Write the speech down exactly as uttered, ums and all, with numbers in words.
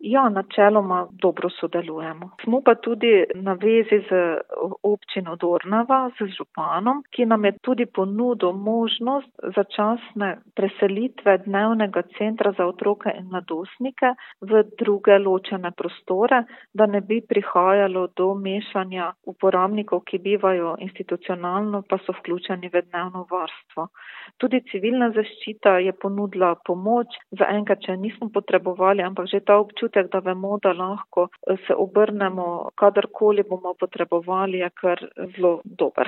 Ja, načeloma dobro sodelujemo. Smo pa tudi na vezi z občino Dornava, z županom, ki nam je tudi ponudil možnost začasne preselitve dnevnega centra za otroke in mladostnike v druge ločene prostore, da ne bi prihajalo do mešanja uporabnikov, ki bivajo institucionalno, pa so vključeni v dnevno varstvo. Tudi civilna zaščita je ponudila pomoč, zaenkrat, če nismo potrebovali, ampak že ta občutek, da vemo, da lahko se obrnemo, kadarkoli bomo potrebovali, je kar zelo dober.